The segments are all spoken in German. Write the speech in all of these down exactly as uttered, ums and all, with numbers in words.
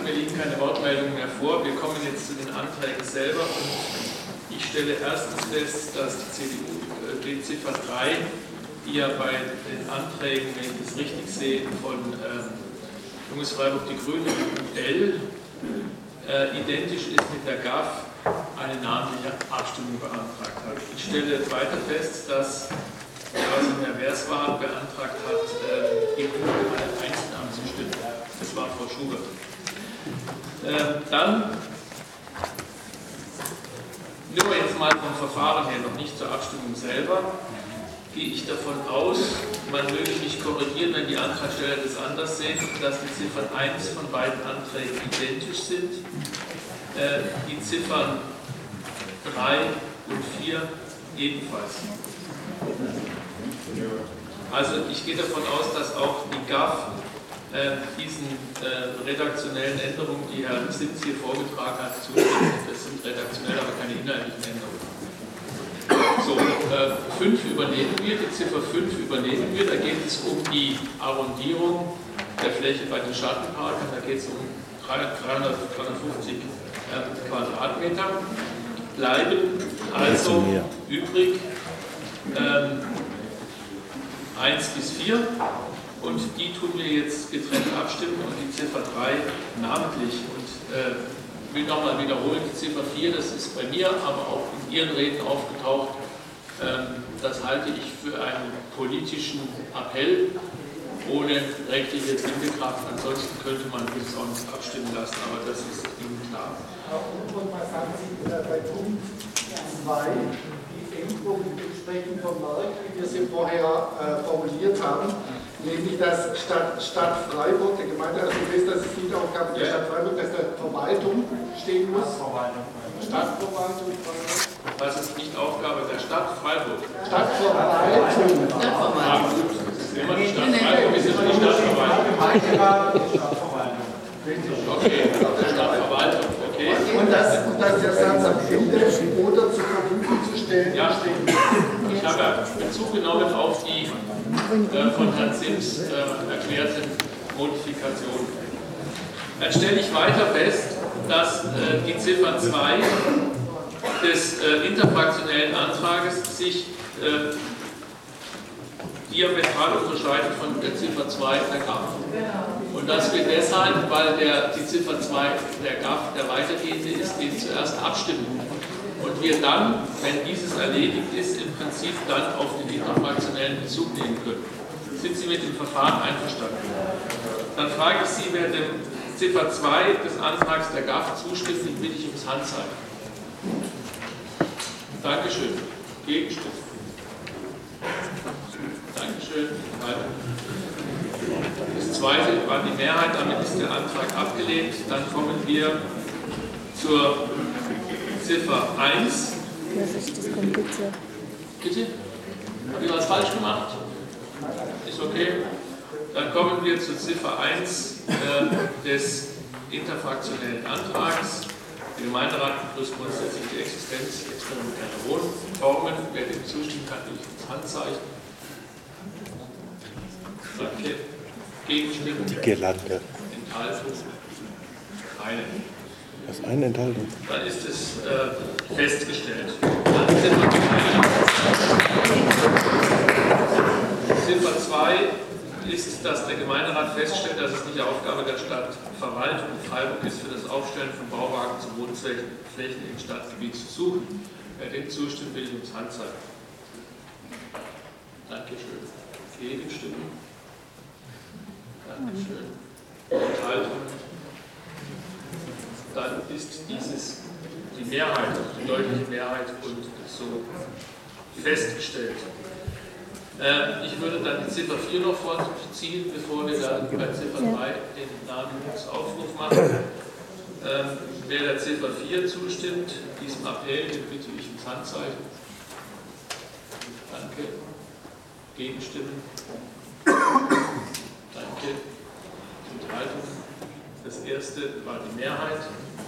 mir liegen keine Wortmeldungen mehr vor. Wir kommen jetzt zu den Anträgen selber und ich stelle erstens fest, dass die C D U die Ziffer drei, die ja bei den Anträgen, wenn ich das richtig sehe, von ähm, Junges Freiburg die Grünen und L äh, identisch ist mit der G A F, eine namentliche Abstimmung beantragt hat. Ich stelle weiter fest, dass also Herr Werswar beantragt hat, äh, die Grünen einzeln anzustimmen. Das war Frau Schubert. Äh, dann, nur jetzt mal vom Verfahren her, noch nicht zur Abstimmung selber, gehe ich davon aus, man möge mich korrigieren, wenn die Antragsteller das anders sehen, dass die Ziffern eins von beiden Anträgen identisch sind, äh, die Ziffern drei und vier ebenfalls. Also ich gehe davon aus, dass auch die G A F äh, diesen äh, redaktionellen Änderungen, die Herr Sitz hier vorgetragen hat, zustimmt. Das sind redaktionell, aber keine inhaltlichen Änderungen. So, äh, fünf übernehmen wir, die Ziffer fünf übernehmen wir, da geht es um die Arrondierung der Fläche bei den Schattenparken, da geht es um dreihundert, dreihundertfünfzig äh, Quadratmeter, bleiben also übrig ähm, eins bis vier und die tun wir jetzt getrennt abstimmen und die Ziffer drei namentlich und äh, ich will nochmal wiederholen, die Ziffer vier, das ist bei mir, aber auch in Ihren Reden aufgetaucht, ähm, das halte ich für einen politischen Appell ohne rechtliche Bindkraft, ansonsten könnte man das auch nicht abstimmen lassen, aber das ist Ihnen klar. Und was sagen Sie bei Punkt zwei, die Änderung entsprechend vom Markt, wie wir sie vorher äh, formuliert haben, nämlich dass Stadt, Stadt Freiburg, der Gemeinde, also fest, dass es nicht Aufgabe der Stadt Freiburg, dass der Verwaltung stehen muss. Stadtverwaltung. Stadtverwaltung. Das ist nicht Aufgabe der Stadt Freiburg. Stadtverwaltung. Stadtverwaltung. Das ist immer die Stadt Freiburg, ist immer die Stadtverwaltung. Okay, Stadtverwaltung, okay. Und dass, und dass der Satz am Ende oder zur Verfügung zu stellen ja, steht. Ich habe ja Bezug genommen auf die äh, von Herrn Sims äh, erklärten Modifikationen. Dann stelle ich weiter fest, dass äh, die Ziffer zwei des äh, interfraktionellen Antrages sich äh, diametral unterscheidet von der Ziffer zwei der G A F. Und das wird deshalb, weil der, die Ziffer zwei der G A F der weitergehende ist, den zuerst abstimmen. Und wir dann, wenn dieses erledigt ist, im Prinzip dann auf den interfraktionellen Bezug nehmen können. Sind Sie mit dem Verfahren einverstanden? Dann frage ich Sie, wer dem Ziffer zwei des Antrags der G A F zustimmt, den bitte ich ums Handzeichen. Dankeschön. Gegenstimmen. Dankeschön. Das zweite war die Mehrheit, damit ist der Antrag abgelehnt. Dann kommen wir zur Ziffer eins. Das ist das kompliziert. Bitte? Habe ich was falsch gemacht? Ist okay. Dann kommen wir zur Ziffer eins äh, des interfraktionellen Antrags. Der Gemeinderat begrüßt grundsätzlich die Existenz experimenteller Wohnformen. Wer dem zustimmt, kann durch das Handzeichen. Danke. Gegenstimmen? Die Girlande. Enthaltung? Keine. Das ist eine Enthaltung. Dann ist es äh, festgestellt. Dann Ziffer zwei. Ziffer zwei ist, dass der Gemeinderat feststellt, dass es nicht Aufgabe der Stadtverwaltung Freiburg ist, für das Aufstellen von Bauwagen zu Wohnflächen im Stadtgebiet zu suchen. Wer dem zustimmt, will ich ums Handzeichen. Dankeschön. Gegenstimmen. Dankeschön. Enthaltung. Dann ist dieses die Mehrheit, die deutliche Mehrheit und so festgestellt. Äh, ich würde dann die Ziffer vier noch vorziehen, bevor wir dann bei Ziffer drei den Namensaufruf machen. Ähm, wer der Ziffer vier zustimmt, diesem Appell, den bitte ich ins Handzeichen. Danke. Gegenstimmen. Danke. Enthaltung. Das erste war die Mehrheit.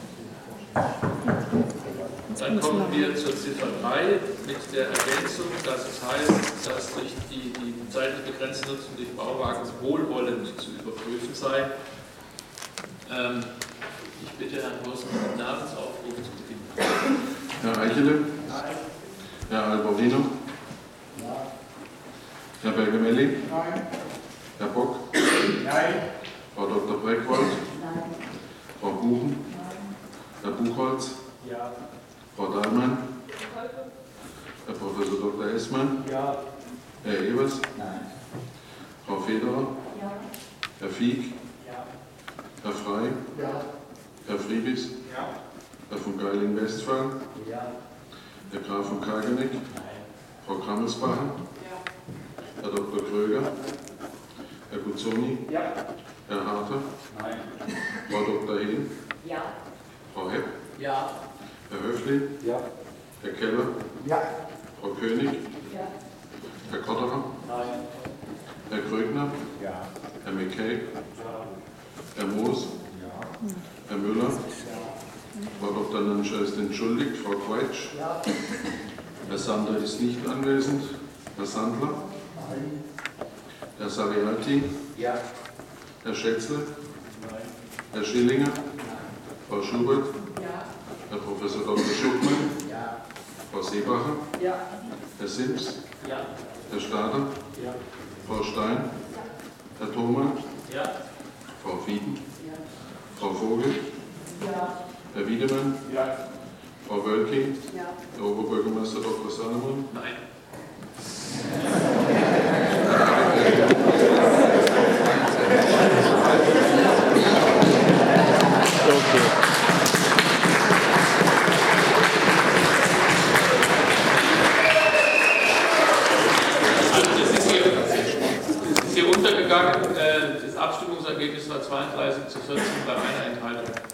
Dann kommen wir zur Ziffer drei mit der Ergänzung, dass es heißt, dass durch die, die zeitlich begrenzte Nutzung durch Bauwagen wohlwollend zu überprüfen sei. Ähm, Ich bitte Herrn Horst, den Namensaufruf zu beginnen. Herr Eichele? Nein. Herr Alborino? Ja. Herr Bergemelli? Nein. Herr Bock? Nein. Frau Doktor Breckwold? Nein. Frau Buchen? Nein. Herr Buchholz? Ja. Frau Dahlmann? Herr Professor Doktor Essmann? Ja. Herr Evers? Nein. Frau Federer? Ja. Herr Fieck? Ja. Herr Frey? Ja. Herr Friebis? Ja. Herr von Geiling-Westphal? Ja. Herr Graf von Kageneck? Nein. Frau Krammelsbacher? Herr Doktor Kröger? Herr Guzzoni? Ja. Herr Harter? Nein. Frau Doktor Hehn? Ja. Frau Hepp? Ja. Herr Höfli? Ja. Herr Keller? Ja. Frau König? Ja. Herr Kotterer? Nein. Herr Krögner? Ja. Herr McKay? Ja. Herr Moos? Ja. Herr Müller? Frau Doktor Nanscher ist entschuldigt. Frau Quaitsch? Ja. Herr Sander ist nicht anwesend. Herr Sandler? Nein. Herr Saliati? Ja. Herr Schätzle? Nein. Herr Schillinger? Frau Schubert? Ja. Herr Professor Doktor Schuckmann? Ja. Frau Seebacher? Ja. Herr Sims? Ja. Herr Stader? Ja. Frau Stein? Herr Thoma? Ja. Frau Fieden? Ja. Frau Vogel? Ja. Herr Wiedemann? Ja. Frau Wölking? Ja. Herr Oberbürgermeister Doktor Salomon? Nein.